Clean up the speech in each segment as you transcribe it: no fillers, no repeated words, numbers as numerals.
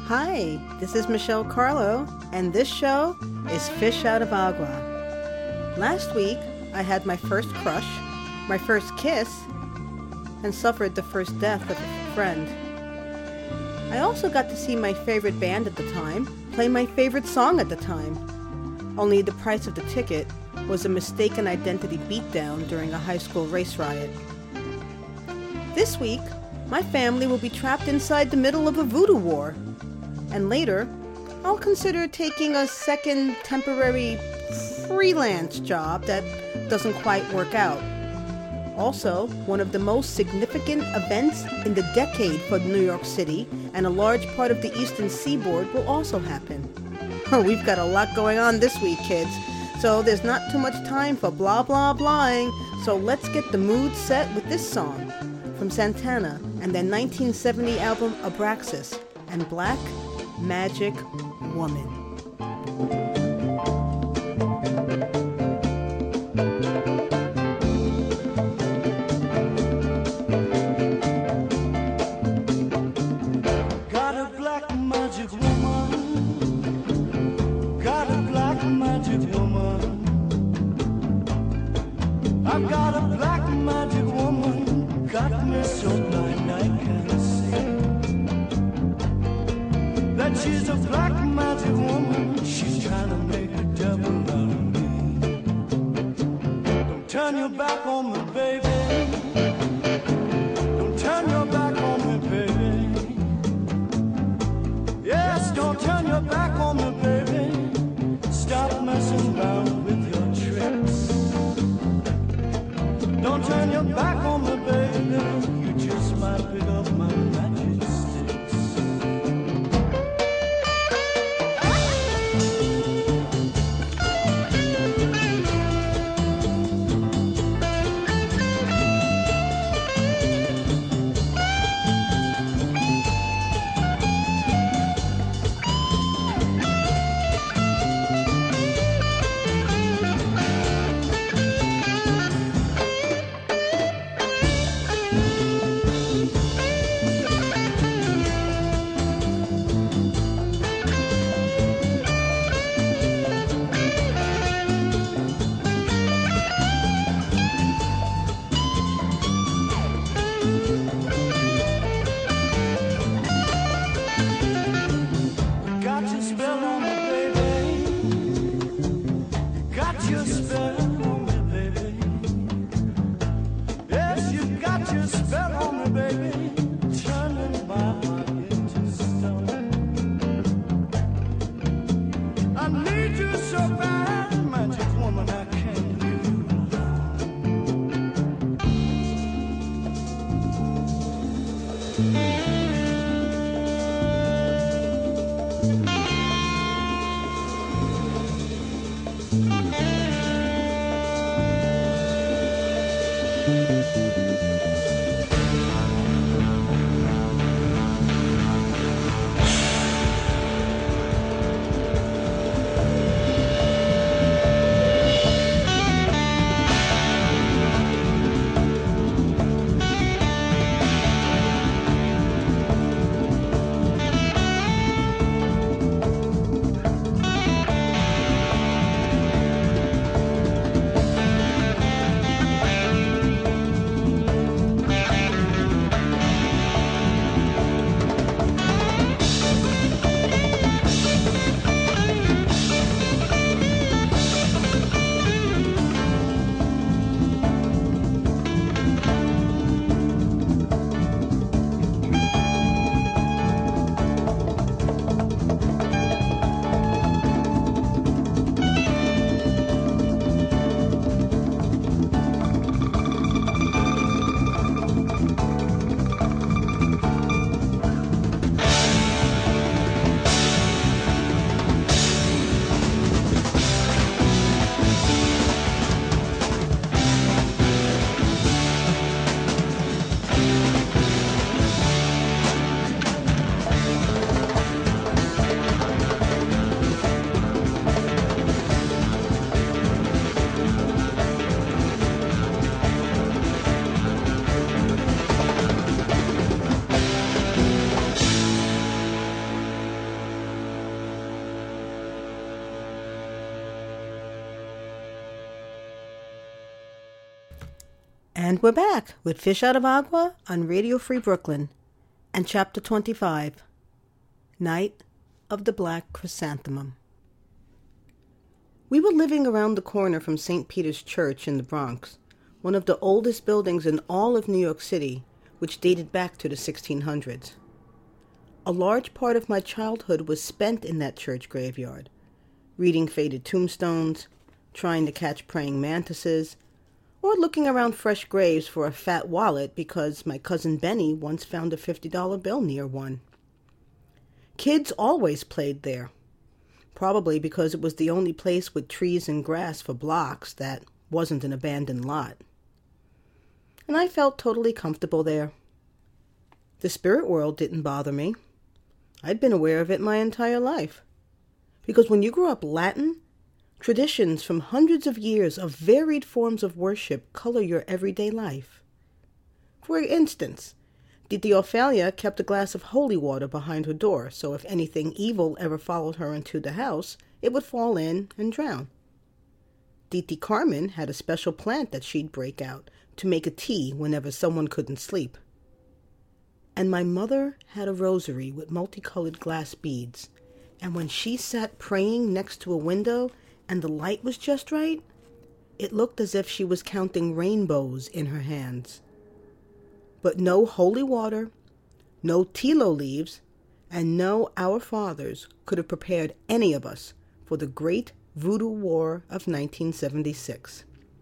Hi, this is Michelle Carlo, and this show is Fish Out of Agua. Last week, I had my first crush, my first kiss, and suffered the first death of a friend. I also got to see my favorite band at the time play my favorite song at the time. Only the price of the ticket was a mistaken identity beatdown during a high school race riot. This week, my family will be trapped inside the middle of a voodoo war. And later, I'll consider taking a second temporary freelance job that doesn't quite work out. Also, one of the most significant events in the decade for New York City and a large part of the Eastern Seaboard will also happen. Oh, we've got a lot going on this week, kids, so there's not too much time for blah blah blahing, so let's get the mood set with this song from Santana and their 1970 album Abraxas and Black Magic Woman. Got a black magic woman. Got a black magic woman. I've got a black magic woman. Got me so blind I can't see. That she's a black magic woman. She's trying to make a devil out of me. Don't turn your back on me, baby. Don't turn your back on me, baby. Yes, don't turn your back on me, baby. Stop messing around with your tricks. Don't turn your back on me, baby. You just might pick up my magic sticks. And we're back with Fish Out of Agua on Radio Free Brooklyn and Chapter 25, Night of the Black Chrysanthemum. We were living around the corner from St. Peter's Church in the Bronx, one of the oldest buildings in all of New York City, which dated back to the 1600s. A large part of my childhood was spent in that church graveyard, reading faded tombstones, trying to catch praying mantises, or looking around fresh graves for a fat wallet because my cousin Benny once found a $50 bill near one. Kids always played there, probably because it was the only place with trees and grass for blocks that wasn't an abandoned lot. And I felt totally comfortable there. The spirit world didn't bother me. I'd been aware of it my entire life. Because when you grew up Latin, traditions from hundreds of years of varied forms of worship color your everyday life. For instance, Titi Ophelia kept a glass of holy water behind her door, so if anything evil ever followed her into the house, it would fall in and drown. Titi Carmen had a special plant that she'd break out to make a tea whenever someone couldn't sleep. And my mother had a rosary with multicolored glass beads, and when she sat praying next to a window and the light was just right, it looked as if she was counting rainbows in her hands. But no holy water, no tilo leaves, and no Our Fathers could have prepared any of us for the Great Voodoo War of 1976.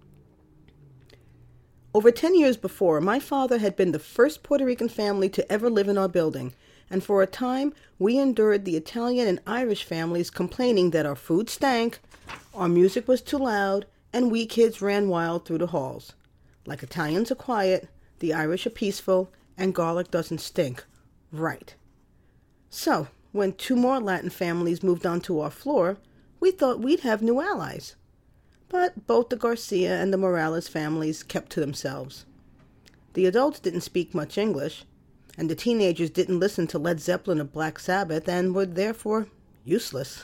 Over 10 years before, my father had been the first Puerto Rican family to ever live in our building, and for a time we endured the Italian and Irish families complaining that our food stank, our music was too loud, and we kids ran wild through the halls. Like Italians are quiet, the Irish are peaceful, and garlic doesn't stink. Right. So, when 2 more Latin families moved onto our floor, we thought we'd have new allies. But both the Garcia and the Morales families kept to themselves. The adults didn't speak much English, and the teenagers didn't listen to Led Zeppelin or Black Sabbath and were therefore useless.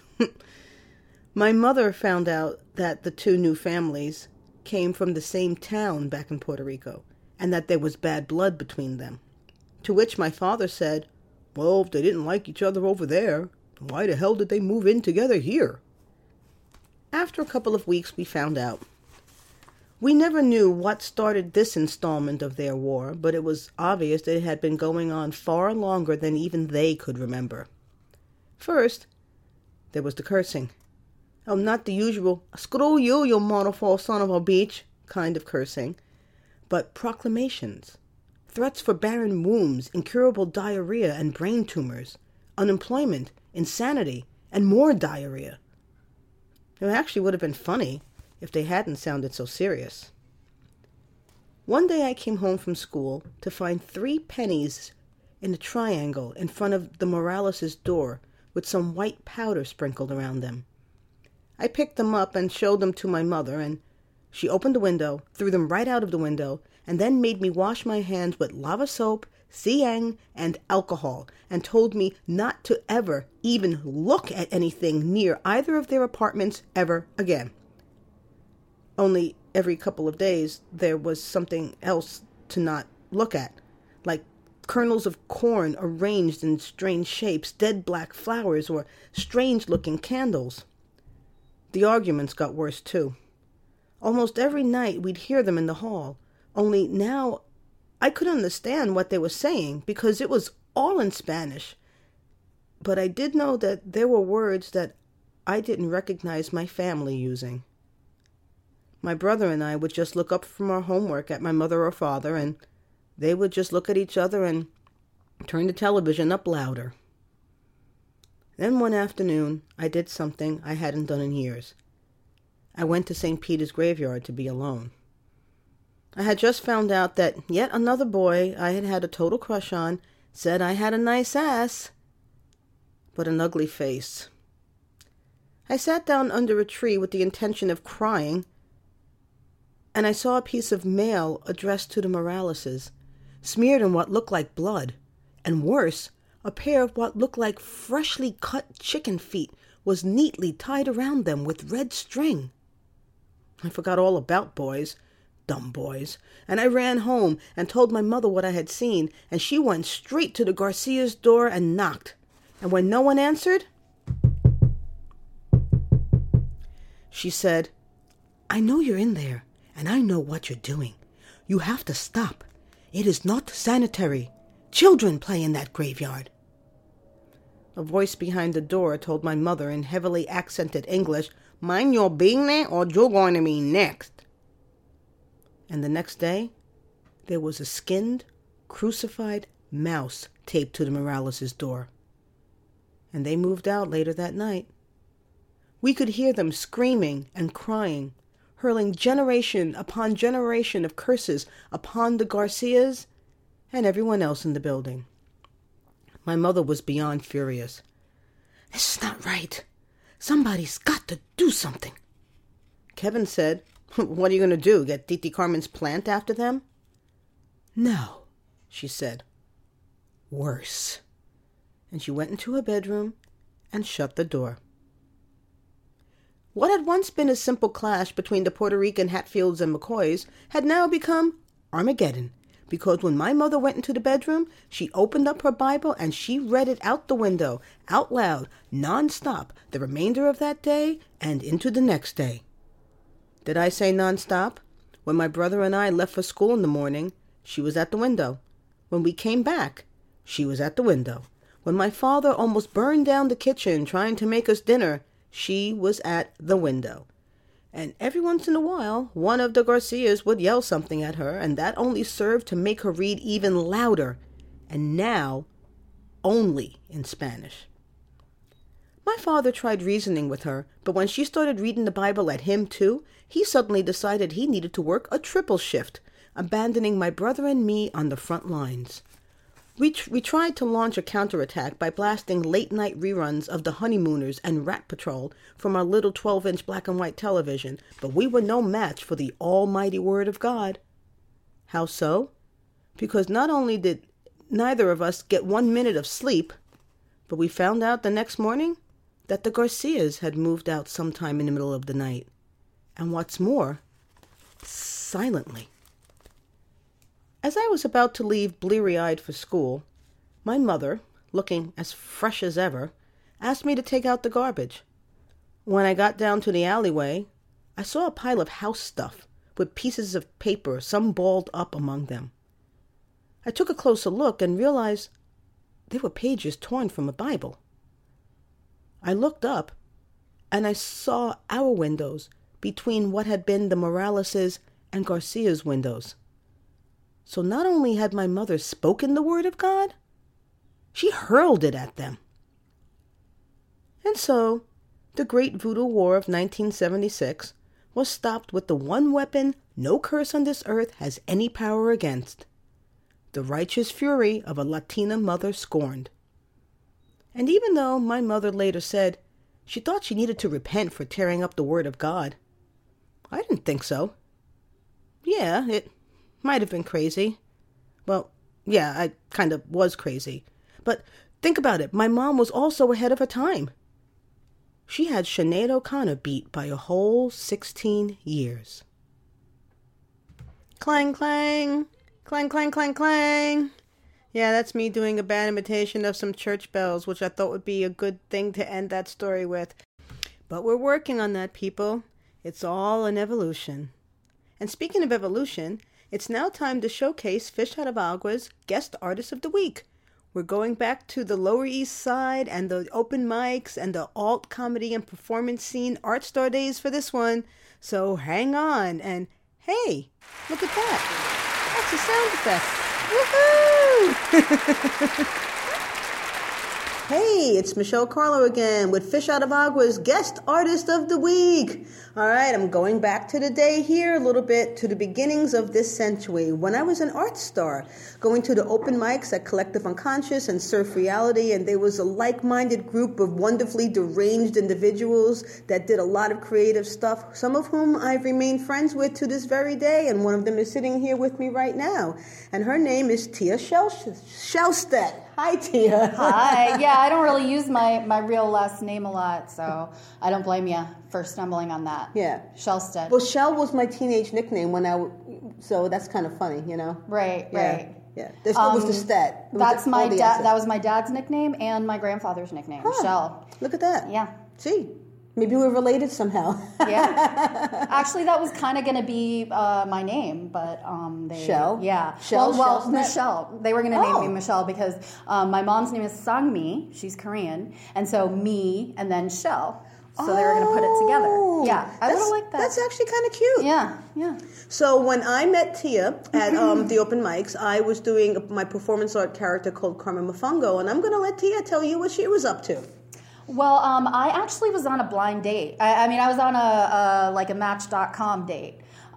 My mother found out that the 2 new families came from the same town back in Puerto Rico, and that there was bad blood between them. To which my father said, "Well, if they didn't like each other over there, why the hell did they move in together here?" After a couple of weeks, we found out. We never knew what started this installment of their war, but it was obvious that it had been going on far longer than even they could remember. First, there was the cursing. Oh, not the usual, "Screw you, you motherfucker son of a bitch" kind of cursing, but proclamations, threats for barren wombs, incurable diarrhea and brain tumors, unemployment, insanity, and more diarrhea. It actually would have been funny if they hadn't sounded so serious. One day I came home from school to find 3 pennies in a triangle in front of the Morales' door with some white powder sprinkled around them. I picked them up and showed them to my mother, and she opened the window, threw them right out of the window, and then made me wash my hands with lava soap, sieng, and alcohol, and told me not to ever even look at anything near either of their apartments ever again. Only every couple of days there was something else to not look at, like kernels of corn arranged in strange shapes, dead black flowers, or strange-looking candles. The arguments got worse, too. Almost every night we'd hear them in the hall, only now I couldn't understand what they were saying because it was all in Spanish. But I did know that there were words that I didn't recognize my family using. My brother and I would just look up from our homework at my mother or father, and they would just look at each other and turn the television up louder. Then one afternoon, I did something I hadn't done in years. I went to St. Peter's graveyard to be alone. I had just found out that yet another boy I had had a total crush on said I had a nice ass, but an ugly face. I sat down under a tree with the intention of crying, and I saw a piece of mail addressed to the Moraleses, smeared in what looked like blood, and worse, a pair of what looked like freshly cut chicken feet was neatly tied around them with red string. I forgot all about boys, Dumb boys. And I ran home and told my mother what I had seen, and she went straight to the Garcia's door and knocked. And when no one answered, she said, "I know you're in there, and I know what you're doing. You have to stop. It is not sanitary. Children play in that graveyard." A voice behind the door told my mother in heavily accented English, "Mind your business or you're going to be next." And the next day, there was a skinned, crucified mouse taped to the Morales' door. And they moved out later that night. We could hear them screaming and crying, hurling generation upon generation of curses upon the Garcias and everyone else in the building. My mother was beyond furious. "This is not right. Somebody's got to do something." Kevin said, "What are you going to do, get Titi Carmen's plant after them?" "No," she said. "Worse." And she went into her bedroom and shut the door. What had once been a simple clash between the Puerto Rican Hatfields and McCoys had now become Armageddon, because when my mother went into the bedroom, she opened up her Bible and she read it out the window, out loud, non-stop, the remainder of that day and into the next day. Did I say non-stop? When my brother and I left for school in the morning, she was at the window. When we came back, she was at the window. When my father almost burned down the kitchen trying to make us dinner, she was at the window. And every once in a while, one of the Garcias would yell something at her, and that only served to make her read even louder, and now only in Spanish. My father tried reasoning with her, but when she started reading the Bible at him too, he suddenly decided he needed to work a triple shift, abandoning my brother and me on the front lines. We tried to launch a counterattack by blasting late-night reruns of The Honeymooners and Rat Patrol from our little 12-inch black and white television, but we were no match for the almighty Word of God. How so? Because not only did neither of us get 1 minute of sleep, but we found out the next morning that the Garcias had moved out sometime in the middle of the night. And what's more, silently. As I was about to leave bleary-eyed for school, my mother, looking as fresh as ever, asked me to take out the garbage. When I got down to the alleyway, I saw a pile of house stuff with pieces of paper, some balled up among them. I took a closer look and realized they were pages torn from a Bible. I looked up, and I saw our windows between what had been the Morales' and Garcia's windows. So not only had my mother spoken the word of God, she hurled it at them. And so, the Great Voodoo War of 1976 was stopped with the one weapon no curse on this earth has any power against: the righteous fury of a Latina mother scorned. And even though my mother later said she thought she needed to repent for tearing up the word of God, I didn't think so. Yeah, it might have been crazy. Well, yeah, I kind of was crazy. But think about it. My mom was also ahead of her time. She had Sinead O'Connor beat by a whole 16 years. Clang, clang. Clang, clang, clang, clang. Yeah, that's me doing a bad imitation of some church bells, which I thought would be a good thing to end that story with. But we're working on that, people. It's all an evolution. And speaking of evolution, it's now time to showcase Fish Out of Agua's Guest Artist of the Week. We're going back to the Lower East Side and the open mics and the alt comedy and performance scene art star days for this one. So hang on, and hey, look at that. That's a sound effect. Woohoo! Hey, it's Michelle Carlo again with Fish Out of Agua's Guest Artist of the Week. All right, I'm going back to the day here a little bit, to the beginnings of this century, when I was an art star, going to the open mics at Collective Unconscious and Surf Reality, and there was a like-minded group of wonderfully deranged individuals that did a lot of creative stuff, some of whom I've remained friends with to this very day, and one of them is sitting here with me right now, and her name is Tia Shellstedt. Hi, Tia. Hi. Yeah, I don't really use my real last name a lot, so I don't blame you for stumbling on that. Yeah. Shellstead. Well, Shell was my teenage nickname so that's kind of funny, you know? Right. Yeah. This was the stat. That's my dad. That was my dad's nickname and my grandfather's nickname, Shell. Look at that. Yeah. See, maybe we're related somehow. Yeah. Actually, that was kind of going to be my name, but Shell? Yeah. Shell? Well, Michelle. They were going to name me Michelle because my mom's name is Sangmi. She's Korean. And so me and then Shell. So they were going to put it together. Yeah. I would have liked that. That's actually kind of cute. Yeah. So when I met Tia at the open mics, I was doing my performance art character called Carmen Mofongo, and I'm going to let Tia tell you what she was up to. Well, I actually was on a blind date. I mean, I was on a Match.com date.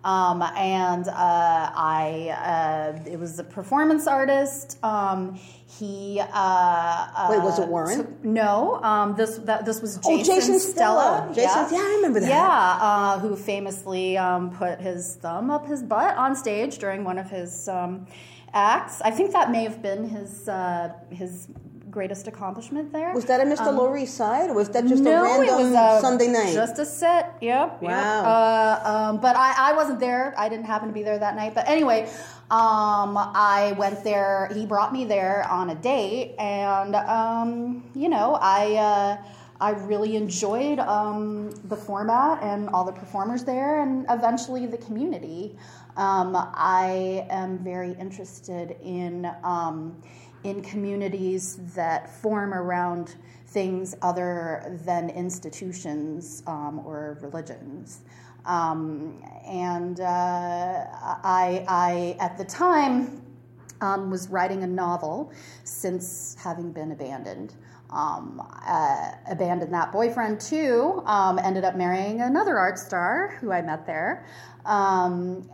It was a performance artist. He wait, was it Warren? No. This was Jason, Jason Stella. Yeah, I remember that. Yeah, who famously put his thumb up his butt on stage during one of his acts. I think that may have been his greatest accomplishment there. Was that a Mr. Lower East Side, or was that just a random it was Sunday night? Just a set. Yep. Wow. Yep. But I wasn't there. I didn't happen to be there that night. But anyway, I went there. He brought me there on a date, and I really enjoyed the format and all the performers there, and eventually the community. I am very interested in communities that form around things other than institutions or religions. I at the time, was writing a novel since having been abandoned. Abandoned that boyfriend too, ended up marrying another art star who I met there, and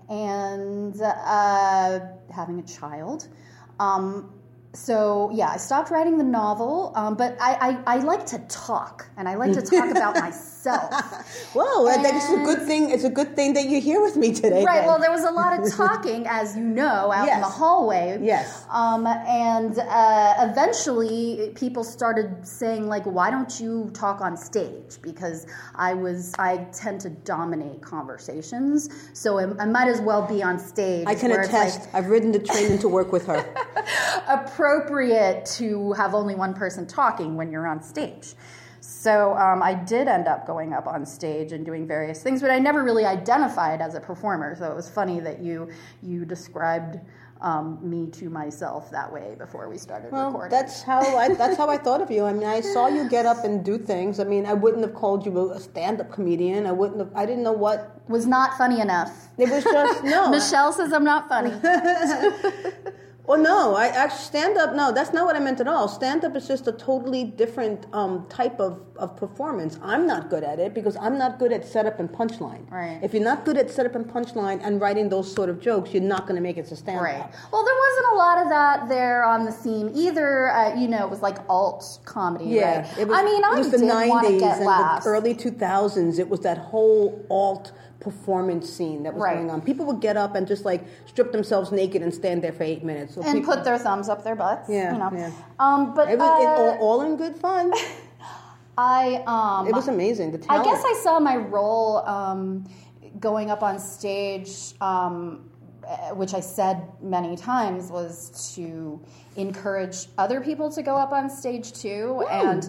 having a child. So, yeah, I stopped writing the novel, but I like to talk, and I like to talk about myself. Well, that's a good thing. It's a good thing that you're here with me today. Right, then. well, there was a lot of talking, as you know, out in the hallway. Yes. And eventually people started saying, like, why don't you talk on stage? Because I tend to dominate conversations, so I might as well be on stage. I can attest. I've ridden the train to work with her. Appropriate to have only one person talking when you're on stage. So I did end up going up on stage and doing various things, but I never really identified as a performer. So it was funny that you described me to myself that way before we started recording. That's how I thought of you. I mean, I saw you get up and do things. I mean, I wouldn't have called you a stand-up comedian. I didn't know what was not funny enough. It was just no. Michelle says I'm not funny. Well, no, I actually stand-up, no, that's not what I meant at all. Stand-up is just a totally different type of performance. I'm not good at it because I'm not good at setup and punchline. Right. If you're not good at setup and punchline and writing those sort of jokes, you're not going to make it to stand-up. Right. Well, there wasn't a lot of that there on the scene either. It was like alt comedy, yeah, right? It was, I mean, I was the did 90s want to get and laughs. the early 2000s. It was that whole alt performance scene that was going on. People would get up and just like strip themselves naked and stand there for 8 minutes. So and put their thumbs up their butts. Yeah, Yeah. But it was all in good fun. It was amazing. The talent. I guess I saw my role going up on stage, which I said many times, was to encourage other people to go up on stage too, and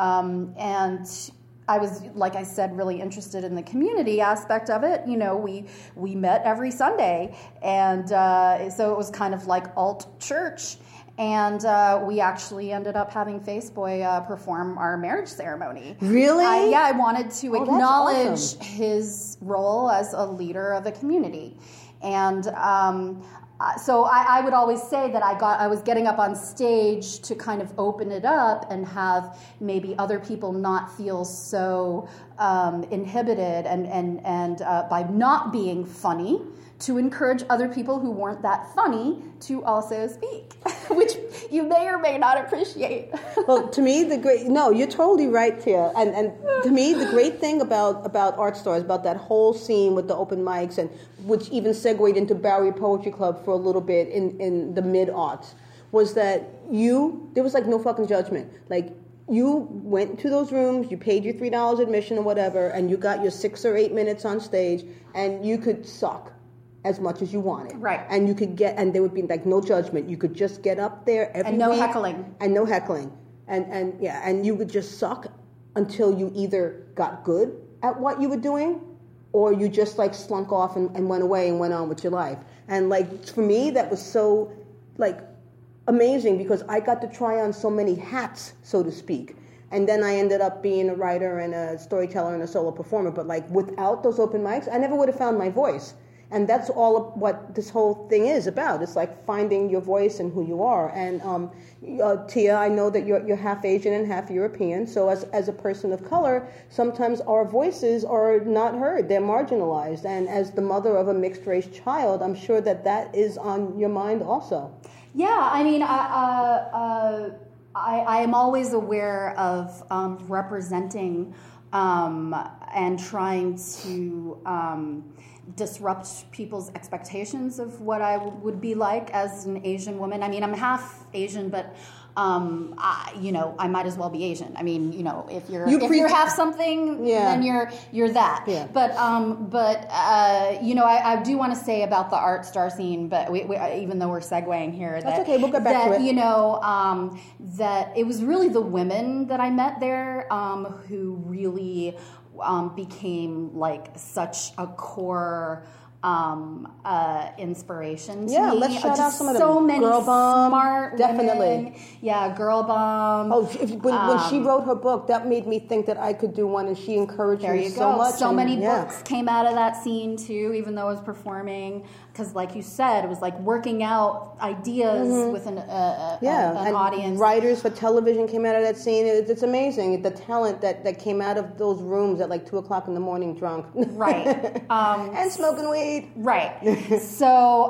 I was, like I said, really interested in the community aspect of it. We met every Sunday, and so it was kind of like alt church. And we actually ended up having Faceboy perform our marriage ceremony. Really? I wanted to acknowledge awesome. His role as a leader of the community. And so I would always say that I was getting up on stage to kind of open it up and have maybe other people not feel so inhibited and by not being funny, to encourage other people who weren't that funny to also speak, which you may or may not appreciate. Well, to me, you're totally right, Tia. And to me, the great thing about Art Stars, about that whole scene with the open mics, and which even segued into Bowery Poetry Club for a little bit in the mid-aughts, was that there was like no fucking judgment. Like, you went to those rooms, you paid your $3 admission or whatever, and you got your 6 or 8 minutes on stage, and you could suck as much as you wanted. Right. And you could and there would be like no judgment. You could just get up there every And no week. heckling. And no heckling. And you would just suck until you either got good at what you were doing, or you just like slunk off and went away and went on with your life. And like, for me, that was so like amazing, because I got to try on so many hats, so to speak. And then I ended up being a writer and a storyteller and a solo performer. But like, without those open mics, I never would have found my voice. And that's all of what this whole thing is about. It's like finding your voice and who you are. And Tia, I know that you're half Asian and half European. So as a person of color, sometimes our voices are not heard. They're marginalized. And as the mother of a mixed race child, I'm sure that is on your mind also. Yeah, I mean, I am always aware of representing and trying to disrupt people's expectations of what I would be like as an Asian woman. I mean, I'm half Asian, but I might as well be Asian. I mean, if you're half something, then you're that. Yeah. But I do want to say about the art star scene, but we even though we're segueing here, that's okay. We'll get back to it. That it was really the women that I met there who really became like such a core inspiration to me. Let's shout out some of them. So many Girl Bomb, smart definitely. women. Yeah, Girl Bomb. Oh, when she wrote her book, that made me think that I could do one, and she encouraged me so much. So many books came out of that scene too, even though I was performing. Because, like you said, it was like working out ideas with an audience. Writers for television came out of that scene. It's amazing, the talent that came out of those rooms at like 2:00 in the morning, drunk. Right. And smoking weed. Right. So,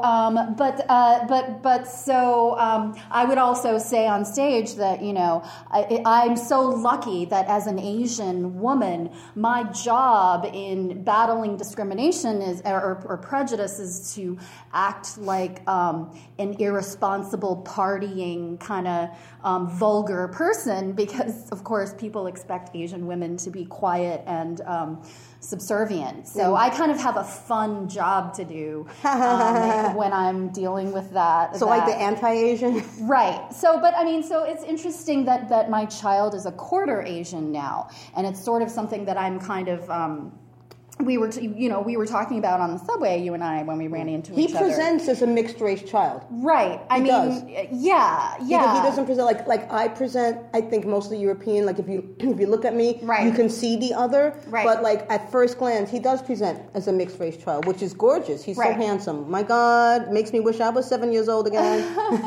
I would also say on stage that, I'm so lucky that as an Asian woman, my job in battling discrimination or prejudice is to act like an irresponsible, partying, kind of vulgar person, because, of course, people expect Asian women to be quiet and subservient. So I kind of have a fun job to do when I'm dealing with that. So like the anti-Asian? Right. So it's interesting that my child is a quarter Asian now, and it's sort of something that I'm kind of... we were talking about on the subway, you and I, when we ran into each other. He presents as a mixed race child. Right. He He doesn't present like I present. I think mostly European. Like if you look at me, you can see the other. Right. But like at first glance, he does present as a mixed race child, which is gorgeous. He's so handsome. My God, makes me wish I was 7 years old again.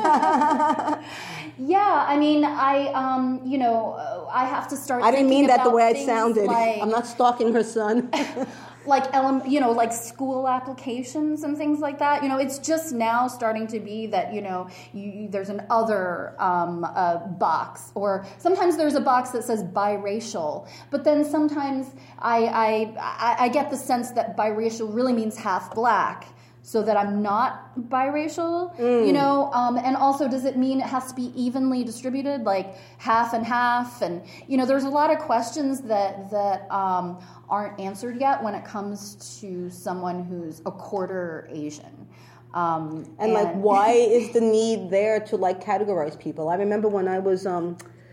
Yeah, I mean, I have to start. I didn't mean that the way it sounded. Like, I'm not stalking her son. like school applications and things like that. It's just now starting to be that there's an other box, or sometimes there's a box that says biracial. But then sometimes I get the sense that biracial really means half black. So that I'm not biracial, and also does it mean it has to be evenly distributed, like half and half? And, there's a lot of questions that aren't answered yet when it comes to someone who's a quarter Asian. And like, why is the need there to like categorize people? I remember when I was, I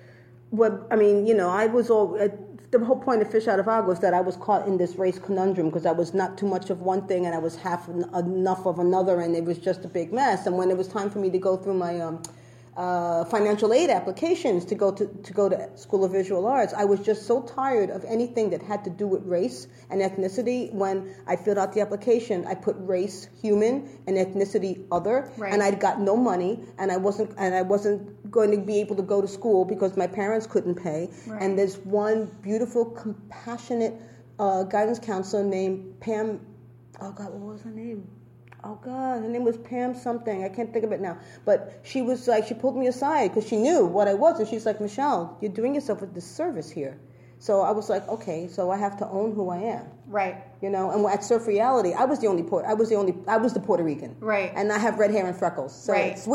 was all... the whole point of Fish Out of Agua was that I was caught in this race conundrum because I was not too much of one thing and I was half enough of another, and it was just a big mess. And when it was time for me to go through my financial aid applications to go to School of Visual Arts, I was just so tired of anything that had to do with race and ethnicity. When I filled out the application, I put race human and ethnicity other, and I'd got no money, and I wasn't going to be able to go to school because my parents couldn't pay. Right. And there's one beautiful, compassionate guidance counselor named Pam. Oh God, what was her name? Oh God, her name was Pam something. I can't think of it now. But she was like, she pulled me aside because she knew what I was, and she's like, Michelle, you're doing yourself a disservice here. So I was like, okay, so I have to own who I am. Right. And at Surf Reality, I was the Puerto Rican. Right. And I have red hair and freckles, so it's weird.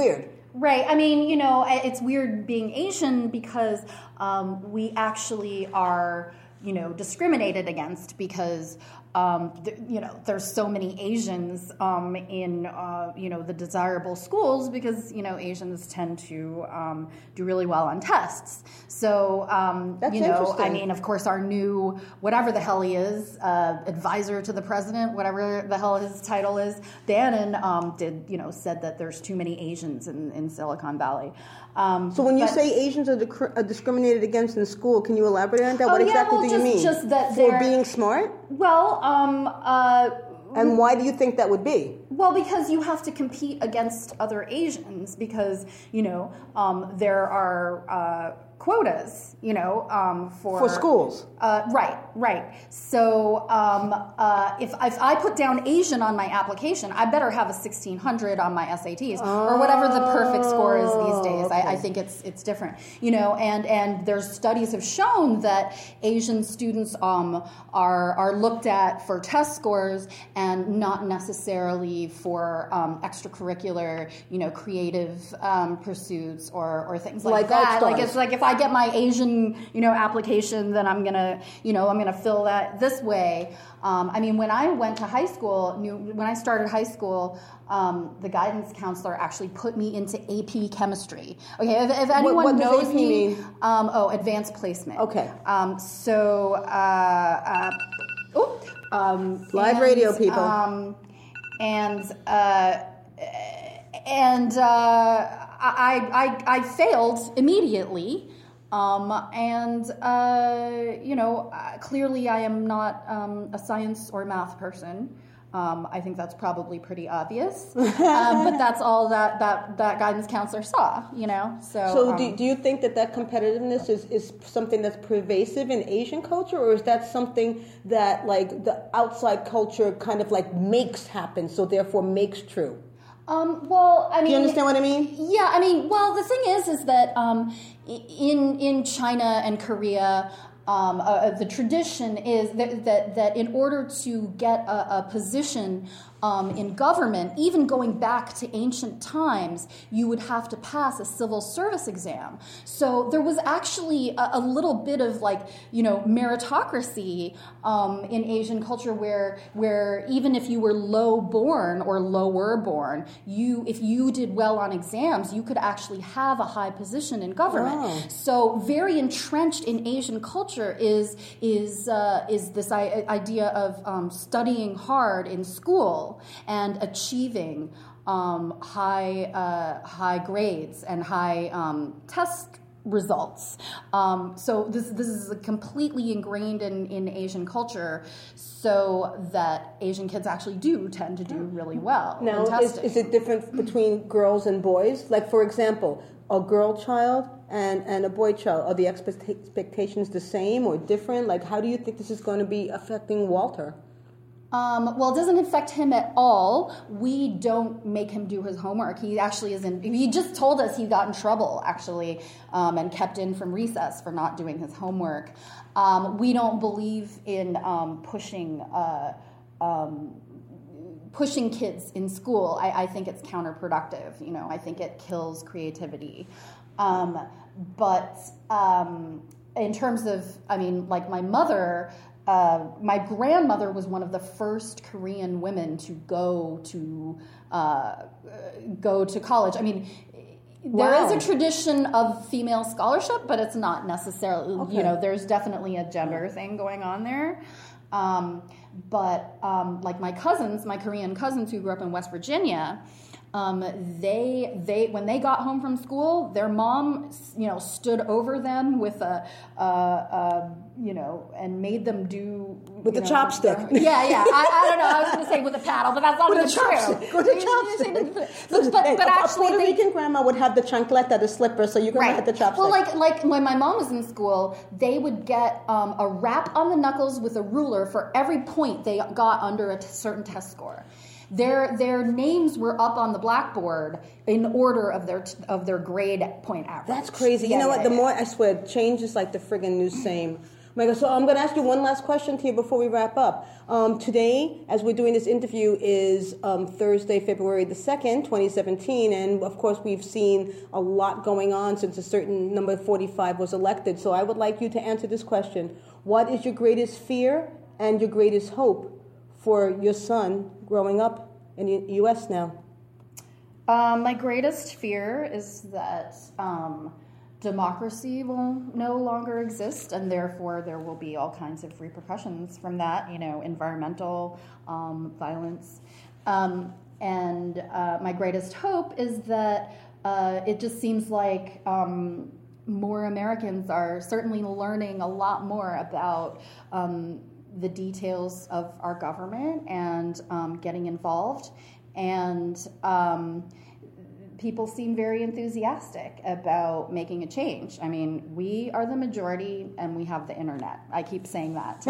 Right. I mean, you know, it's weird being Asian because we actually are, you know, discriminated against because, you know, there's so many Asians in, you know, the desirable schools because, you know, Asians tend to do really well on tests. So, That's you know, interesting. I mean, of course, our new, whatever the hell he is, advisor to the president, whatever the hell his title is, Bannon did, you know, said that there's too many Asians in Silicon Valley. So when you say Asians are discriminated against in school, can you elaborate on that? What exactly do you mean? Just that for being smart? Well, and why do you think that would be? well, because you have to compete against other Asians because, you know, there are quotas, you know, for schools. Right. So if I put down Asian on my application, I better have a 1600 on my SATs or whatever the perfect score is these days. Okay. I think it's different, you know, and there's studies have shown that Asian students are looked at for test scores and not necessarily for extracurricular, you know, creative pursuits or things like that. Like it's like if I get my Asian, you know, application, then I'm gonna fill that this way. I mean, when I went to high school, when I started high school, the guidance counselor actually put me into AP chemistry. Okay, if anyone what does knows AP me, mean? Advanced placement. Okay. Live radio people. I failed immediately. You know, clearly I am not a science or math person. I think that's probably pretty obvious. But that's all that guidance counselor saw, you know? So do you think that competitiveness is something that's pervasive in Asian culture, or is that something that, like, the outside culture kind of, like, makes happen, so therefore makes true? Well, I mean... Do you understand what I mean? Yeah, I mean, well, the thing is that in China and Korea, the tradition is that in order to get a position in government, even going back to ancient times, you would have to pass a civil service exam. So there was actually a little bit of, like, you know, meritocracy in Asian culture where even if you were lower born, if you did well on exams, you could actually have a high position in government. Oh. So very entrenched in Asian culture is this idea of studying hard in school and achieving high grades and high test results. So this is completely ingrained in Asian culture, so that Asian kids actually do tend to do really well. Now, in testing. is it different between girls and boys? Like, for example, a girl child and a boy child, are the expectations the same or different? Like, how do you think this is going to be affecting Walter? Well, it doesn't affect him at all. We don't make him do his homework. He actually isn't. He just told us he got in trouble, actually, and kept in from recess for not doing his homework. We don't believe in pushing kids in school. I think it's counterproductive. You know, I think it kills creativity. But in terms of, I mean, like my mother. My grandmother was one of the first Korean women to go to college. I mean, there is a tradition of female scholarship, but it's not necessarily, you know, there's definitely a gender thing going on there. But like my Korean cousins who grew up in West Virginia, they when they got home from school, their mom, you know, stood over them with a you know, and made them do with the chopstick. Yeah. I don't know. I was going to say with a paddle, but that's not even true. With a chopstick. But actually, a Puerto Rican grandma would have the chancleta, the slipper, so your grandma had the chopstick. Well, like when my mom was in school, they would get a rap on the knuckles with a ruler for every point they got under a certain test score. Their names were up on the blackboard in order of their grade point average. That's crazy. You know what? The more, I swear, change is like the friggin' new same. my God. So I'm going to ask you one last question to you before we wrap up. Today, as we're doing this interview, is Thursday, February the 2nd, 2017. And, of course, we've seen a lot going on since a certain number 45 was elected. So I would like you to answer this question. What is your greatest fear and your greatest hope for your son growing up in the U.S. now? My greatest fear is that democracy will no longer exist, and therefore there will be all kinds of repercussions from that, environmental violence. And my greatest hope is that it just seems like more Americans are certainly learning a lot more about the details of our government and getting involved. And people seem very enthusiastic about making a change. I mean, we are the majority, and we have the internet. I keep saying that.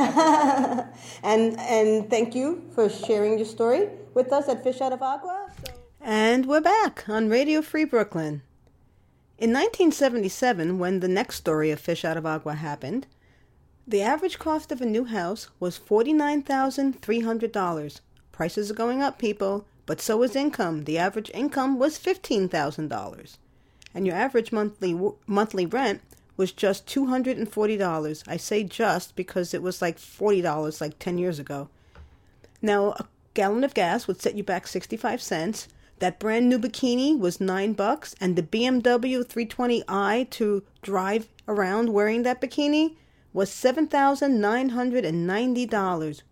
And thank you for sharing your story with us at Fish Out of Agua. And we're back on Radio Free Brooklyn. In 1977, when the next story of Fish Out of Agua happened, the average cost of a new house was $49,300. Prices are going up, people. But so is income. The average income was $15,000. And your average monthly rent was just $240. I say just because it was like $40 like 10 years ago. Now, a gallon of gas would set you back 65 cents. That brand new bikini was $9, and the BMW 320i to drive around wearing that bikini was $7,990.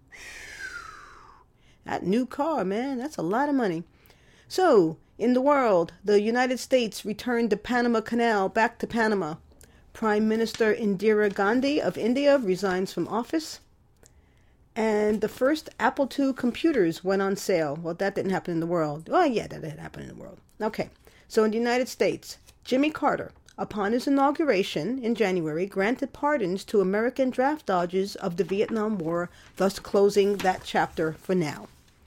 That new car, man, that's a lot of money. So, in the world, the United States returned the Panama Canal back to Panama. Prime Minister Indira Gandhi of India resigns from office. And the first Apple II computers went on sale. Well, that didn't happen in the world. Oh, yeah, that did happen in the world. Okay, so in the United States, Jimmy Carter, upon his inauguration in January, granted pardons to American draft dodgers of the Vietnam War, thus closing that chapter for now.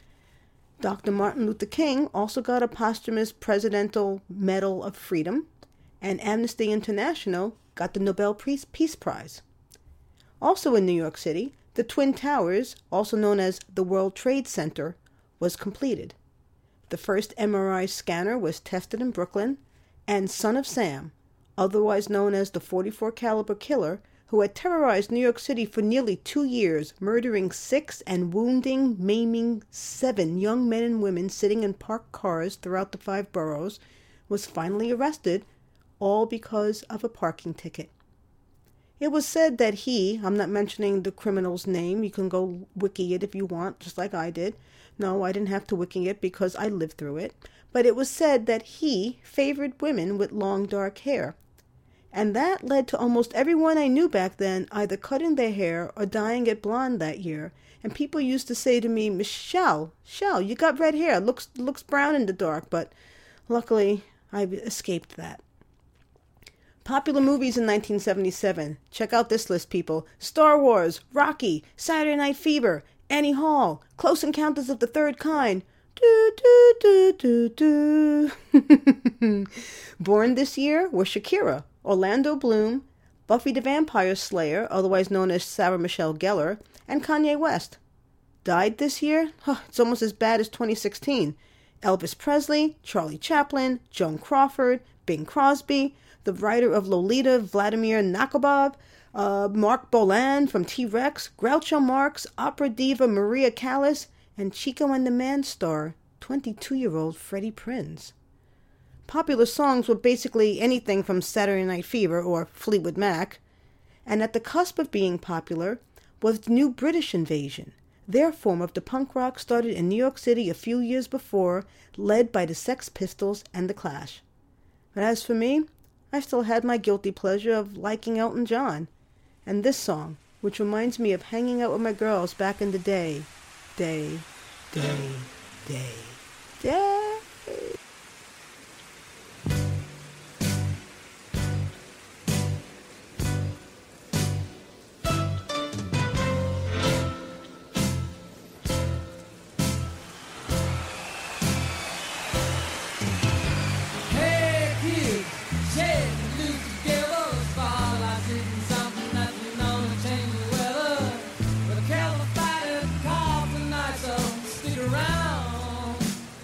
Dr. Martin Luther King also got a posthumous Presidential Medal of Freedom, and Amnesty International got the Nobel Peace Prize. Also in New York City, the Twin Towers, also known as the World Trade Center, was completed. The first MRI scanner was tested in Brooklyn, and Son of Sam, otherwise known as the .44 caliber killer, who had terrorized New York City for nearly 2 years, murdering 6 and wounding, maiming 7 young men and women sitting in parked cars throughout the 5 boroughs, was finally arrested, all because of a parking ticket. It was said that I'm not mentioning the criminal's name, you can go wiki it if you want, just like I did. No, I didn't have to wiki it because I lived through it. But it was said that he favored women with long dark hair. And that led to almost everyone I knew back then either cutting their hair or dyeing it blonde that year. And people used to say to me, Michelle, you got red hair. Looks brown in the dark. But luckily, I escaped that. Popular movies in 1977. Check out this list, people. Star Wars, Rocky, Saturday Night Fever, Annie Hall, Close Encounters of the Third Kind. Do, do, do, do, do. Born this year were Shakira, Orlando Bloom, Buffy the Vampire Slayer, otherwise known as Sarah Michelle Gellar, and Kanye West. Died this year? It's almost as bad as 2016. Elvis Presley, Charlie Chaplin, Joan Crawford, Bing Crosby, the writer of Lolita, Vladimir Nabokov, Mark Bolan from T-Rex, Groucho Marx, opera diva Maria Callas, and Chico and the Man star, 22-year-old Freddie Prinze. Popular songs were basically anything from Saturday Night Fever or Fleetwood Mac, and at the cusp of being popular was the New British Invasion. Their form of the punk rock started in New York City a few years before, led by the Sex Pistols and The Clash. But as for me, I still had my guilty pleasure of liking Elton John, and this song, which reminds me of hanging out with my girls back in the day. Day. Change around.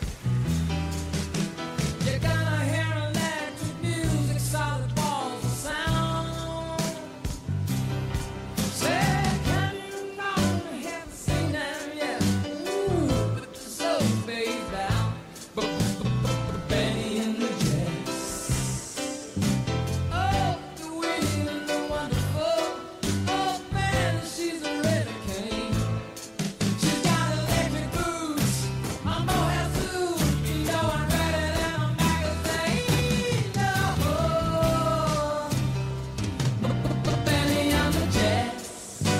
You're gonna hear electric music, solid walls of sound. Say, can you not have seen them yet? Ooh, but the soul fades down. Benny and the Jets. Oh, the wind and the wonderful. Oh, man, she's a hurricane. She's got electric boots. I'm Mohead Zoo. You know I'm better than a magazine. Oh, Benny and the Jets.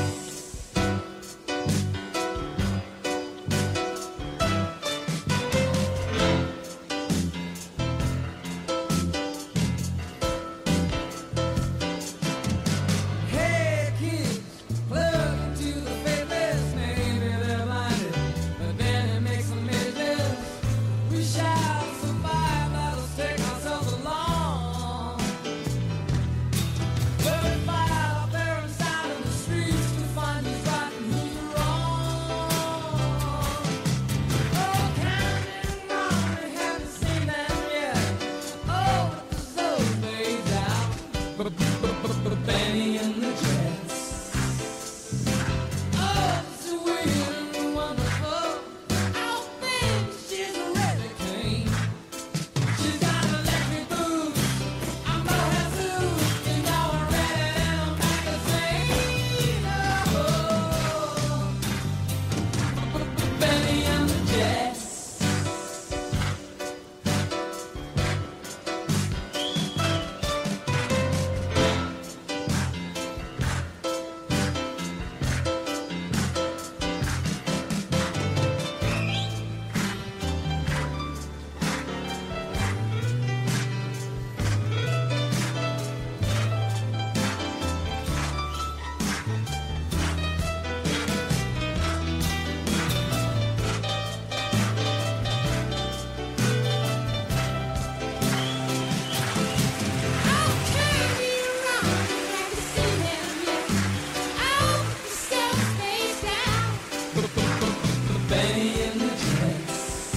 Hey kids, plug into the faithless. Maybe they're blinded, but then it makes them midgets. We shall survive, let us take ourselves along. But we fight out there inside in the streets to find who's right and who's wrong. Oh, counting on, we haven't seen them yet. Oh, but the soul fades out. Benny and the Jets. Oh, it's a weird and wonderful. Oh, man, she's a hurricane. She's got electric boots. I'm Mohead Zoo. You know I'm ready than a magazine. Oh, Benny and the Jets. Benny and the Jets.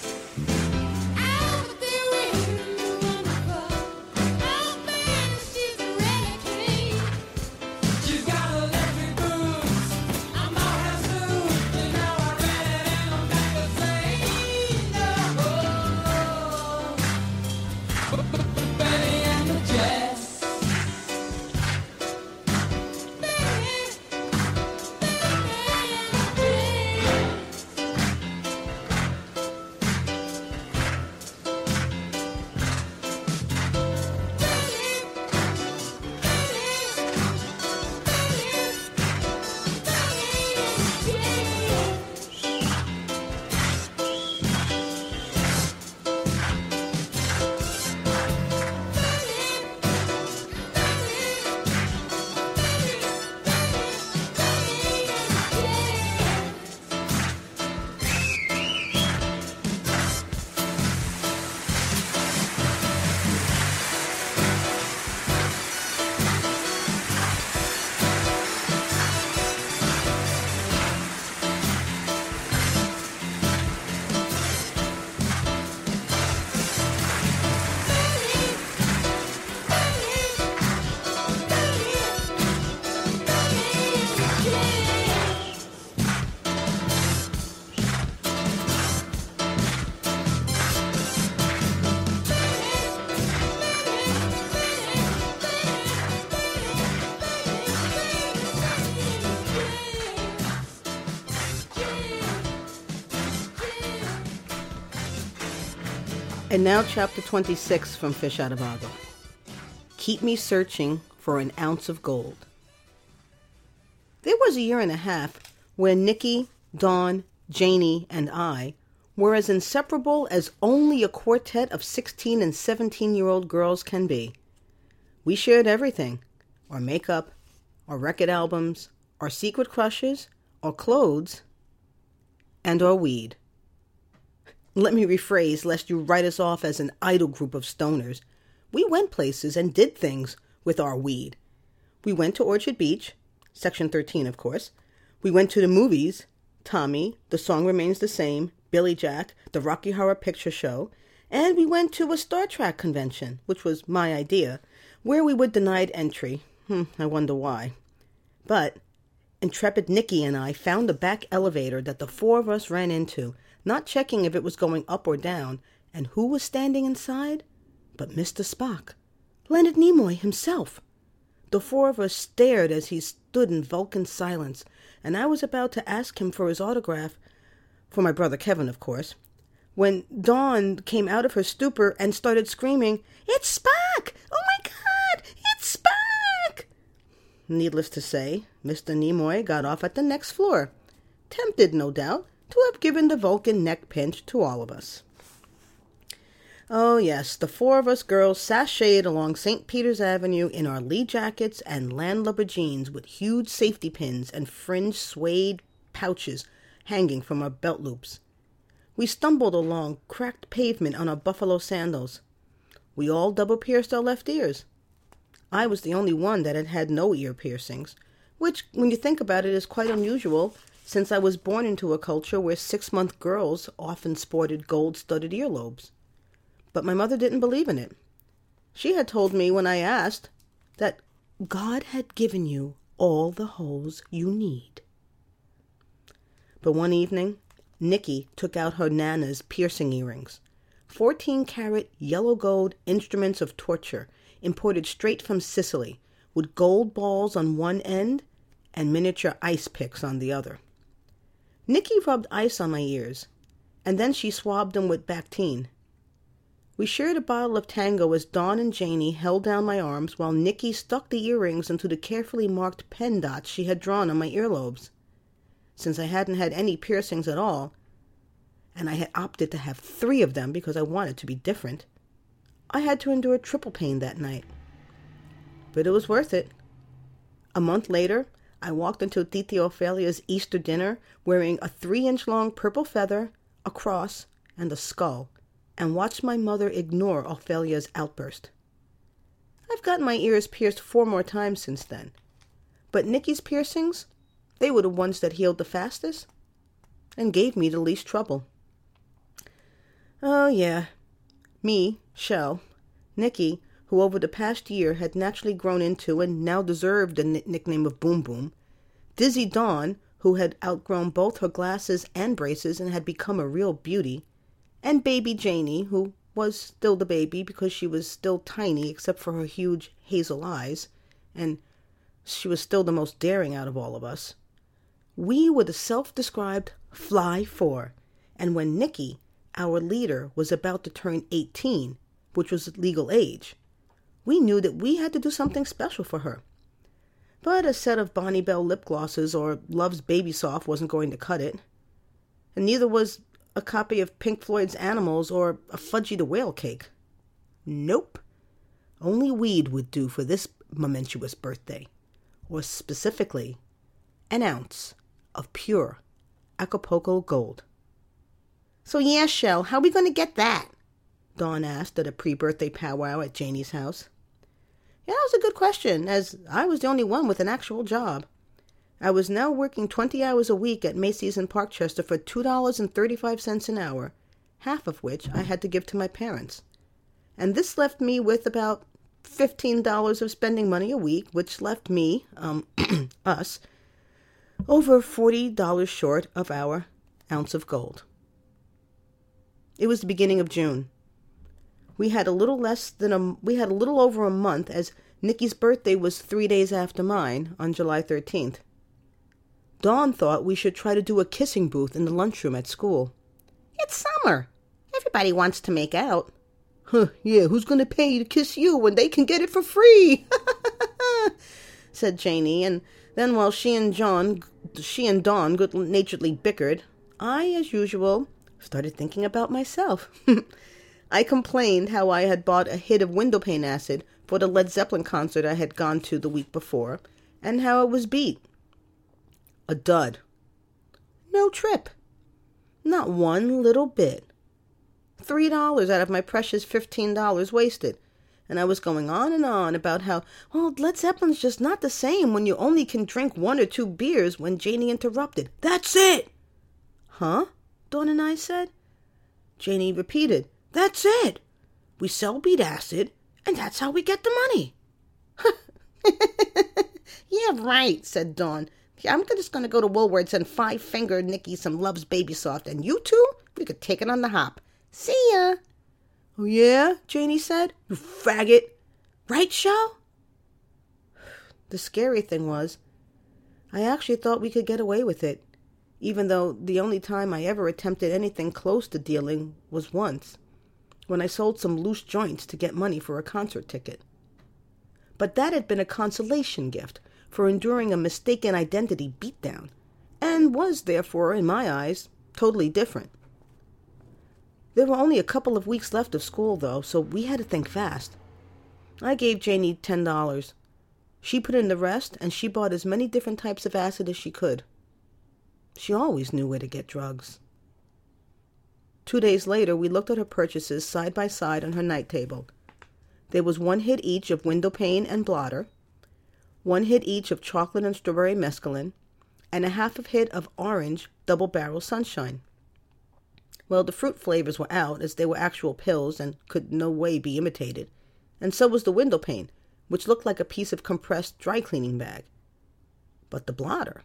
Out there waiting the wonderful. Oh man, she's a hurricane. She's got electric boots. I'm Mohead Zoo. You know I'm ready than a magazine. Oh, Benny and the Jets. And now chapter 26 from Fish Out of Agua. Keep me searching for an ounce of gold. There was a year and a half when Nikki, Dawn, Janie, and I were as inseparable as only a quartet of 16 and 17-year-old girls can be. We shared everything: our makeup, our record albums, our secret crushes, our clothes, and our weed. Let me rephrase, lest you write us off as an idle group of stoners. We went places and did things with our weed. We went to Orchard Beach, Section 13, of course. We went to the movies, Tommy, The Song Remains the Same, Billy Jack, The Rocky Horror Picture Show, and we went to a Star Trek convention, which was my idea, where we were denied entry. I wonder why. But intrepid Nikki and I found a back elevator that the four of us ran into, not checking if it was going up or down, and who was standing inside? But Mr. Spock, Leonard Nimoy himself. The four of us stared as he stood in Vulcan silence, and I was about to ask him for his autograph, for my brother Kevin, of course, when Dawn came out of her stupor and started screaming, "It's Spock! Oh my God! It's Spock!" Needless to say, Mr. Nimoy got off at the next floor, tempted, no doubt, to have given the Vulcan neck pinch to all of us. Oh yes, the four of us girls sashayed along St. Peter's Avenue in our Lee jackets and landlubber jeans with huge safety pins and fringed suede pouches hanging from our belt loops. We stumbled along cracked pavement on our buffalo sandals. We all double-pierced our left ears. I was the only one that had had no ear piercings, which, when you think about it, is quite unusual, since I was born into a culture where 6-month girls often sported gold-studded earlobes. But my mother didn't believe in it. She had told me when I asked that God had given you all the holes you need. But one evening, Nikki took out her Nana's piercing earrings, 14-karat yellow gold instruments of torture imported straight from Sicily, with gold balls on one end and miniature ice picks on the other. Nikki rubbed ice on my ears, and then she swabbed them with Bactine. We shared a bottle of Tango as Dawn and Janie held down my arms while Nikki stuck the earrings into the carefully marked pen dots she had drawn on my earlobes. Since I hadn't had any piercings at all, and I had opted to have 3 of them because I wanted to be different, I had to endure triple pain that night. But it was worth it. A month later, I walked into Titi Ophelia's Easter dinner wearing a 3-inch long purple feather, a cross, and a skull, and watched my mother ignore Ophelia's outburst. I've gotten my ears pierced 4 more times since then. But Nikki's piercings, they were the ones that healed the fastest and gave me the least trouble. Oh yeah, me, Shell, Nikki, who over the past year had naturally grown into and now deserved the nickname of Boom Boom, Dizzy Dawn, who had outgrown both her glasses and braces and had become a real beauty, and baby Janie, who was still the baby because she was still tiny except for her huge hazel eyes, and she was still the most daring out of all of us. We were the self-described Fly Four, and when Nikki, our leader, was about to turn 18, which was legal age, we knew that we had to do something special for her. But a set of Bonnie Bell lip glosses or Love's Baby Soft wasn't going to cut it, and neither was a copy of Pink Floyd's Animals or a Fudgy the Whale cake. Nope. Only weed would do for this momentous birthday, or specifically, an ounce of pure Acapulco gold. So yeah, Shell, how are we going to get that? Dawn asked at a pre-birthday powwow at Janie's house. Yeah, that was a good question, as I was the only one with an actual job. I was now working 20 hours a week at Macy's in Parkchester for $2.35 an hour, half of which I had to give to my parents. And this left me with about $15 of spending money a week, which left me, us, over $40 short of our ounce of gold. It was the beginning of June. We had a little over a month, as Nikki's birthday was 3 days after mine, on July 13th. Dawn thought we should try to do a kissing booth in the lunchroom at school. It's summer. Everybody wants to make out. Huh, yeah, who's going to pay to kiss you when they can get it for free? Said Janie, and then while she and Dawn good-naturedly bickered, I, as usual, started thinking about myself. I complained how I had bought a hit of windowpane acid for the Led Zeppelin concert I had gone to the week before, and how it was beat. A dud. No trip. Not one little bit. $3 out of my precious $15 wasted. And I was going on and on about how, well, Led Zeppelin's just not the same when you only can drink 1 or 2 beers, when Janie interrupted. That's it! Huh? Dawn and I said. Janie repeated, That's it. We sell beet acid, and that's how we get the money. Yeah, right, said Dawn. I'm just going to go to Woolworths and five-finger Nikki some Love's Baby Soft, and you two, we could take it on the hop. See ya. Oh, yeah? Janie said. You faggot. Right, Shell? The scary thing was, I actually thought we could get away with it, even though the only time I ever attempted anything close to dealing was once, when I sold some loose joints to get money for a concert ticket. But that had been a consolation gift for enduring a mistaken identity beatdown, and was, therefore, in my eyes, totally different. There were only a couple of weeks left of school, though, so we had to think fast. I gave Janie $10. She put in the rest, and she bought as many different types of acid as she could. She always knew where to get drugs. 2 days later, we looked at her purchases side by side on her night table. There was 1 hit each of window pane and blotter, 1 hit each of chocolate and strawberry mescaline, and a half a hit of orange double-barrel sunshine. Well, the fruit flavors were out, as they were actual pills and could no way be imitated, and so was the window pane, which looked like a piece of compressed dry-cleaning bag. But the blotter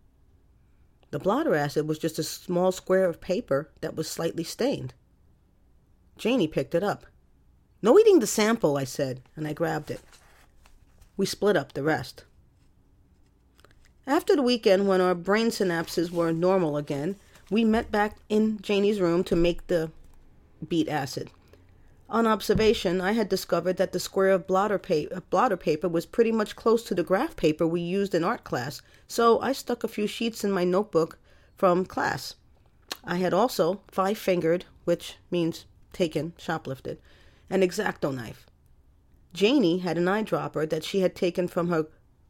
acid was just a small square of paper that was slightly stained. Janie picked it up. No eating the sample, I said, and I grabbed it. We split up the rest. After the weekend, when our brain synapses were normal again, we met back in Janie's room to make the beet acid. On observation, I had discovered that the square of blotter paper was pretty much close to the graph paper we used in art class, so I stuck a few sheets in my notebook from class. I had also five-fingered, which means taken, shoplifted, an X-Acto knife. Janie had an eyedropper that she had taken from her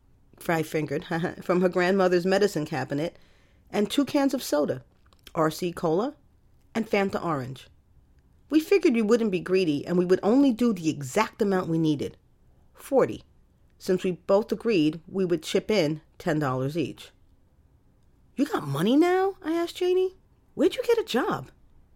from her grandmother's medicine cabinet, and 2 cans of soda, RC Cola and Fanta Orange. We figured we wouldn't be greedy, and we would only do the exact amount we needed, 40, since we both agreed we would chip in $10 each. You got money now? I asked Janie. Where'd you get a job?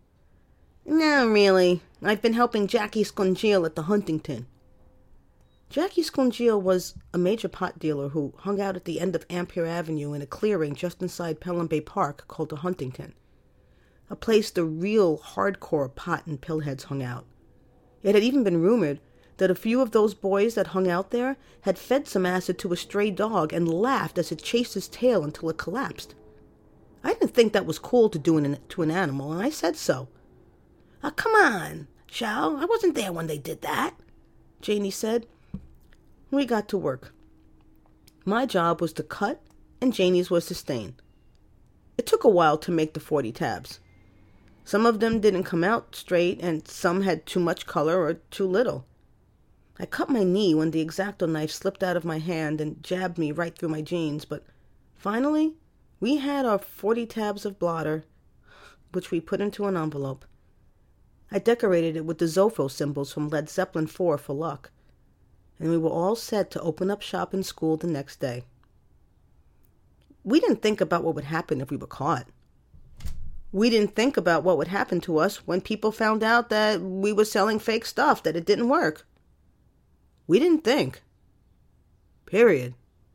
No, really. I've been helping Jackie Scungile at the Huntington. Jackie Scungile was a major pot dealer who hung out at the end of Ampere Avenue in a clearing just inside Pelham Bay Park called the Huntington, a place the real hardcore pot and pillheads hung out. It had even been rumored that a few of those boys that hung out there had fed some acid to a stray dog and laughed as it chased his tail until it collapsed. I didn't think that was cool to do to an animal, and I said so. Oh, come on, Shell. I wasn't there when they did that, Janie said. We got to work. My job was to cut, and Janie's was to stain. It took a while to make the 40 tabs. Some of them didn't come out straight, and some had too much color or too little. I cut my knee when the X-Acto knife slipped out of my hand and jabbed me right through my jeans, but finally, we had our 40 tabs of blotter, which we put into an envelope. I decorated it with the Zofo symbols from Led Zeppelin 4 for luck, and we were all set to open up shop in school the next day. We didn't think about what would happen if we were caught. We didn't think about what would happen to us when people found out that we were selling fake stuff, that it didn't work. We didn't think. Period.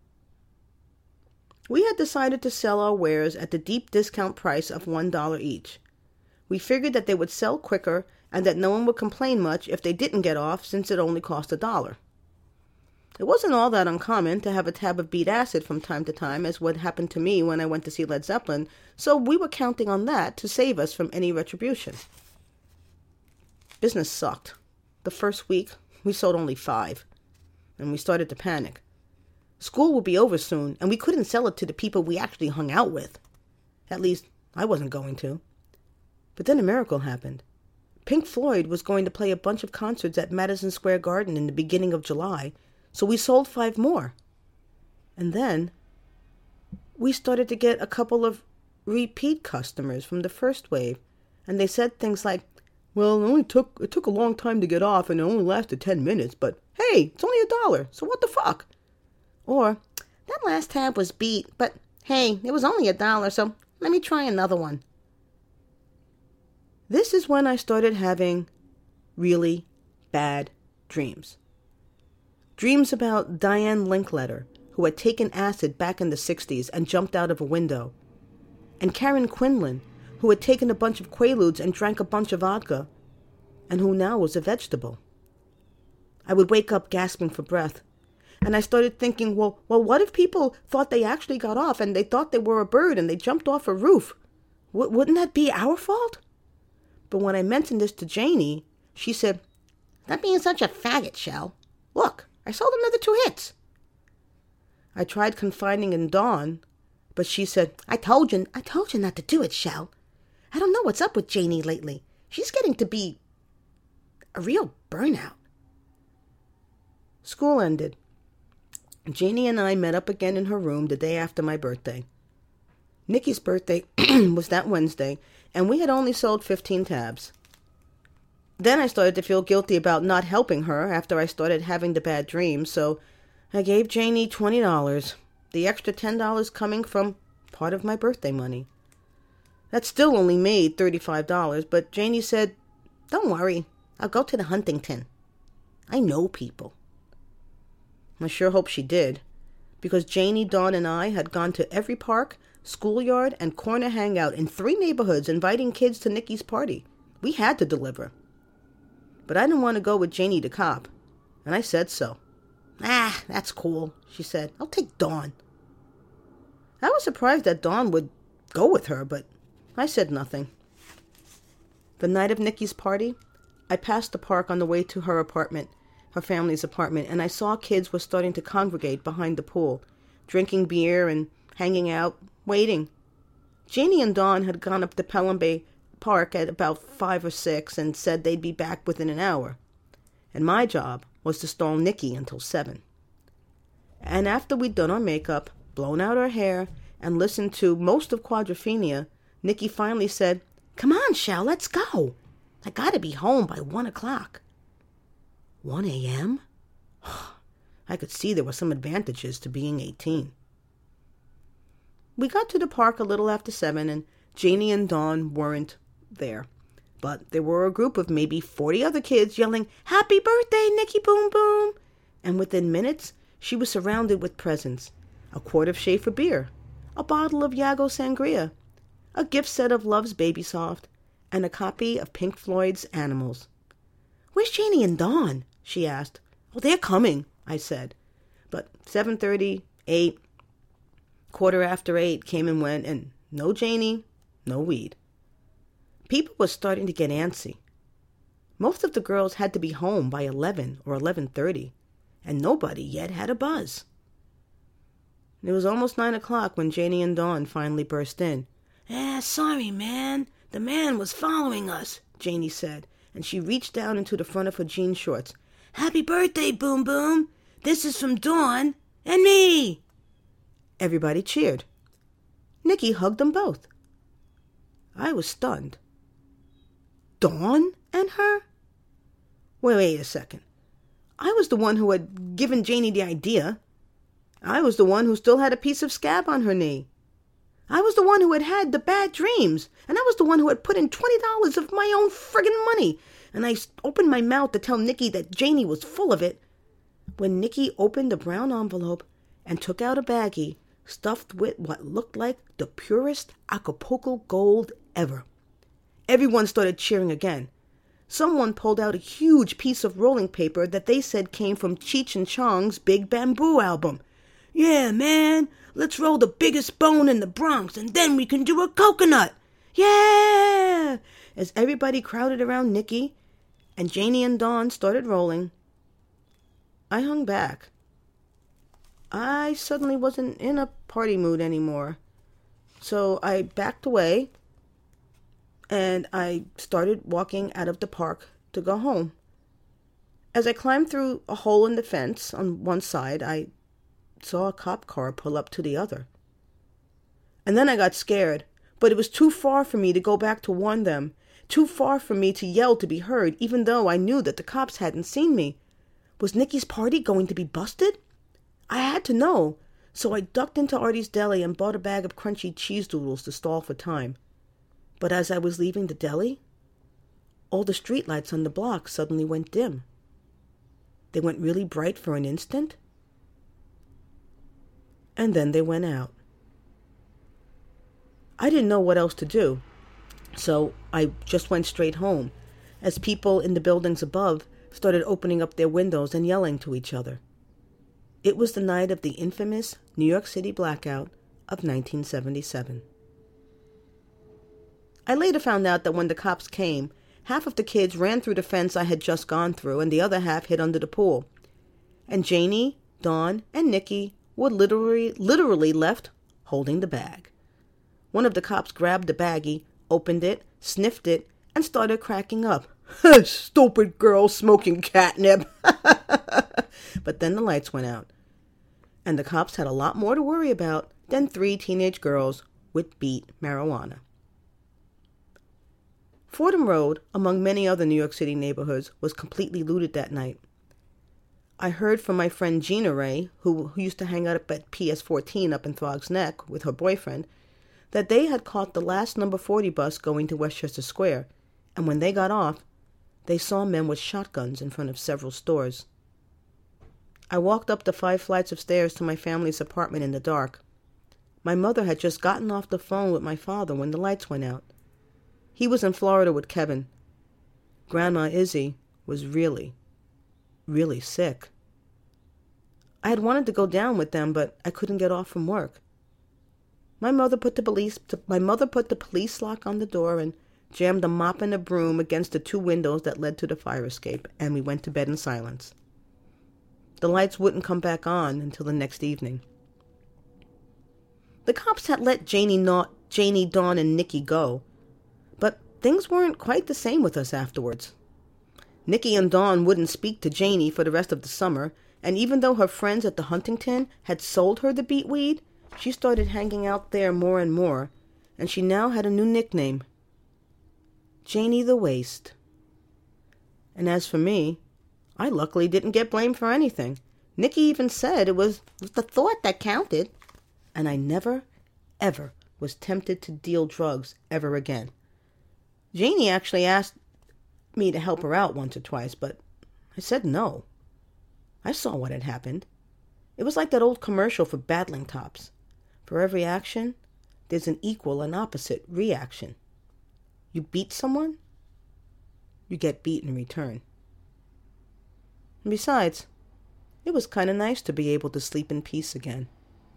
We had decided to sell our wares at the deep discount price of $1 each. We figured that they would sell quicker and that no one would complain much if they didn't get off, since it only cost $1. It wasn't all that uncommon to have a tab of beet acid from time to time, as what happened to me when I went to see Led Zeppelin, so we were counting on that to save us from any retribution. Business sucked. The first week, we sold only 5, and we started to panic. School would be over soon, and we couldn't sell it to the people we actually hung out with. At least, I wasn't going to. But then a miracle happened. Pink Floyd was going to play a bunch of concerts at Madison Square Garden in the beginning of July, so we sold 5 more. And then we started to get a couple of repeat customers from the first wave, and they said things like, well, it took a long time to get off and it only lasted 10 minutes, but hey, it's only $1, so what the fuck? Or, that last tab was beat, but hey, it was only $1, so let me try another one. This is when I started having really bad dreams. Dreams about Diane Linkletter, who had taken acid back in the 60s and jumped out of a window, and Karen Quinlan, who had taken a bunch of Quaaludes and drank a bunch of vodka, and who now was a vegetable. I would wake up gasping for breath, and I started thinking, well, what if people thought they actually got off and they thought they were a bird and they jumped off a roof? Wouldn't that be our fault? But when I mentioned this to Janie, she said, "Not being such a faggot, Shell. Look, I sold another 2 hits." I tried confiding in Dawn, but she said, I told you not to do it, Shell. I don't know what's up with Janie lately. She's getting to be a real burnout." School ended. Janie and I met up again in her room the day after my birthday. Nikki's birthday was that Wednesday, and we had only sold 15 tabs. Then I started to feel guilty about not helping her after I started having the bad dreams, so I gave Janie $20, the extra $10 coming from part of my birthday money. That still only made $35, but Janie said, "Don't worry, I'll go to the Huntington. I know people." I sure hope she did, because Janie, Dawn, and I had gone to every park, schoolyard, and corner hangout in 3 neighborhoods inviting kids to Nikki's party. We had to deliver. But I didn't want to go with Janie to cop, and I said so. That's cool," she said. "I'll take Dawn." I was surprised that Dawn would go with her, but I said nothing. The night of Nikki's party, I passed the park on the way to her apartment, her family's apartment, and I saw kids were starting to congregate behind the pool, drinking beer and hanging out, waiting. Janie and Dawn had gone up to Pelham Bay Park at about 5 or 6 and said they'd be back within an hour. And my job was to stall Nikki until 7. And after we'd done our makeup, blown out our hair, and listened to most of Quadrophenia, Nikki finally said, "Come on, Shell, let's go. I gotta be home by 1 o'clock. 1 a.m.? I could see there were some advantages to being 18. We got to the park a little after 7, and Janie and Dawn weren't there. But there were a group of maybe 40 other kids yelling, "Happy birthday, Nikki Boom Boom!" And within minutes, she was surrounded with presents. A quart of Schaefer beer, a bottle of Yago Sangria, a gift set of Love's Baby Soft, and a copy of Pink Floyd's Animals. "Where's Janie and Dawn?" she asked. "Oh, they're coming," I said. But 7:30, 8, 8:15 came and went, and no Janie, no weed. People were starting to get antsy. Most of the girls had to be home by 11 or 11:30, and nobody yet had a buzz. It was almost 9 o'clock when Janie and Dawn finally burst in. Sorry, man. The man was following us," Janie said, and she reached down into the front of her jean shorts. "Happy birthday, Boom Boom. This is from Dawn and me." Everybody cheered. Nikki hugged them both. I was stunned. Dawn and her? Wait a second. I was the one who had given Janie the idea. I was the one who still had a piece of scab on her knee. I was the one who had had the bad dreams, and I was the one who had put in $20 of my own friggin' money, and I opened my mouth to tell Nikki that Janie was full of it, when Nikki opened the brown envelope and took out a baggie stuffed with what looked like the purest Acapulco gold ever. Everyone started cheering again. Someone pulled out a huge piece of rolling paper that they said came from Cheech and Chong's Big Bamboo album. "Yeah, man, let's roll the biggest bone in the Bronx, and then we can do a coconut. Yeah!" As everybody crowded around Nikki, and Janie and Dawn started rolling, I hung back. I suddenly wasn't in a party mood anymore. So I backed away, and I started walking out of the park to go home. As I climbed through a hole in the fence on one side, I saw a cop car pull up to the other. And then I got scared, but it was too far for me to go back to warn them, too far for me to yell to be heard, even though I knew that the cops hadn't seen me. Was Nikki's party going to be busted? I had to know, so I ducked into Artie's Deli and bought a bag of crunchy cheese doodles to stall for time. But as I was leaving the deli, all the streetlights on the block suddenly went dim. They went really bright for an instant, and then they went out. I didn't know what else to do, so I just went straight home, as people in the buildings above started opening up their windows and yelling to each other. It was the night of the infamous New York City blackout of 1977. I later found out that when the cops came, half of the kids ran through the fence I had just gone through, and the other half hid under the pool. And Janie, Dawn, and Nikki were literally left holding the bag. One of the cops grabbed the baggie, opened it, sniffed it, and started cracking up. Stupid girl smoking catnip. But then the lights went out, and the cops had a lot more to worry about than 3 teenage girls with beat marijuana. Fordham Road, among many other New York City neighborhoods, was completely looted that night. I heard from my friend Gina Ray, who used to hang out up at PS 14 up in Throgs Neck with her boyfriend, that they had caught the last number 40 bus going to Westchester Square, and when they got off, they saw men with shotguns in front of several stores. I walked up the 5 flights of stairs to my family's apartment in the dark. My mother had just gotten off the phone with my father when the lights went out. He was in Florida with Kevin. Grandma Izzy was really, really sick. I had wanted to go down with them, but I couldn't get off from work. My mother put the police lock on the door and jammed a mop and a broom against the 2 windows that led to the fire escape, and we went to bed in silence. The lights wouldn't come back on until the next evening. The cops had let Janie, Dawn, and Nikki go, but things weren't quite the same with us afterwards. Nikki and Dawn wouldn't speak to Janie for the rest of the summer, and even though her friends at the Huntington had sold her the beet weed, she started hanging out there more and more, and she now had a new nickname, Janie the Waste. And as for me, I luckily didn't get blamed for anything. Nikki even said it was the thought that counted, and I never, ever was tempted to deal drugs ever again. Janie actually asked me to help her out once or twice, but I said no. I saw what had happened. It was like that old commercial for battling tops. For every action, there's an equal and opposite reaction. You beat someone, you get beat in return. And besides, it was kind of nice to be able to sleep in peace again.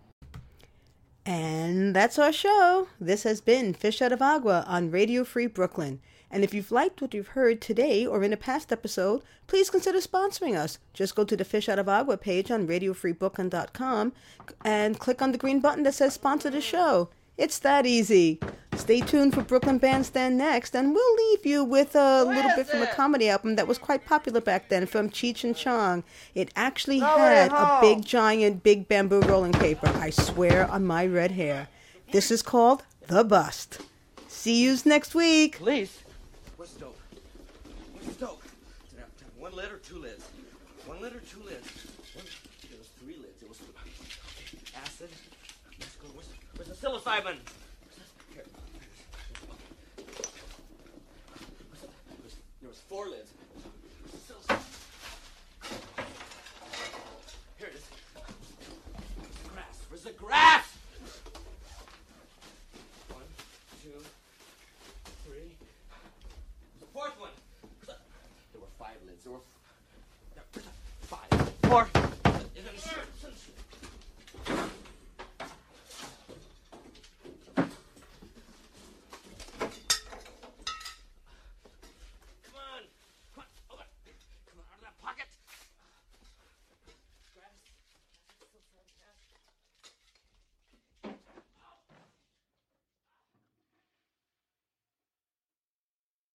And that's our show. This has been Fish Out of Agua on Radio Free Brooklyn. And if you've liked what you've heard today or in a past episode, please consider sponsoring us. Just go to the Fish Out of Agua page on radiofreebrooklyn.com and click on the green button that says sponsor the show. It's that easy. Stay tuned for Brooklyn Bandstand next, and we'll leave you with a little bit from a comedy album that was quite popular back then from Cheech and Chong. It actually had a big, giant, big bamboo rolling paper, I swear on my red hair. This is called The Bust. See yous next week. Police? Where's the dope? Where's the dope? 1 lid or 2 lids? 1 lid or 2 lids? It was 3 lids. It was acid. Where's the psilocybin? Here. There was 4 lids. Here it is. Where's the grass? 1, 2, 3. The 4th one. There were 5 lids. There were